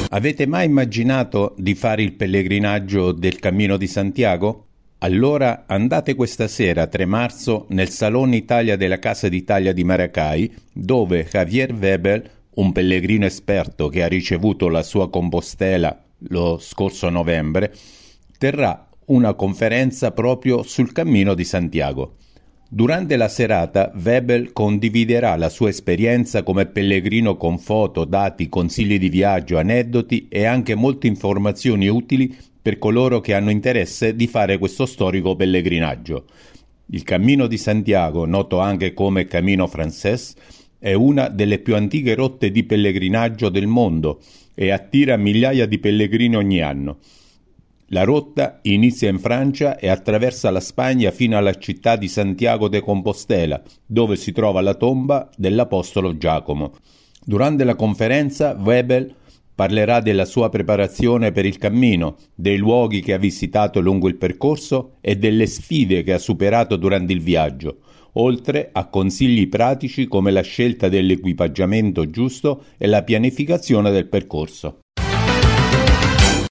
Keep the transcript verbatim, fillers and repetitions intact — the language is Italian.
Avete mai immaginato di fare il pellegrinaggio del Cammino di Santiago? Allora andate questa sera, tre marzo, nel Salone Italia della Casa d'Italia di Maracay, dove Javier Webel, un pellegrino esperto che ha ricevuto la sua Compostela lo scorso novembre, terrà una conferenza proprio sul Cammino di Santiago. Durante la serata Webel condividerà la sua esperienza come pellegrino con foto, dati, consigli di viaggio, aneddoti e anche molte informazioni utili per coloro che hanno interesse di fare questo storico pellegrinaggio. Il Cammino di Santiago, noto anche come Camino Francés, è una delle più antiche rotte di pellegrinaggio del mondo e attira migliaia di pellegrini ogni anno. La rotta inizia in Francia e attraversa la Spagna fino alla città di Santiago de Compostela, dove si trova la tomba dell'apostolo Giacomo. Durante la conferenza, Webel parlerà della sua preparazione per il cammino, dei luoghi che ha visitato lungo il percorso e delle sfide che ha superato durante il viaggio, oltre a consigli pratici come la scelta dell'equipaggiamento giusto e la pianificazione del percorso.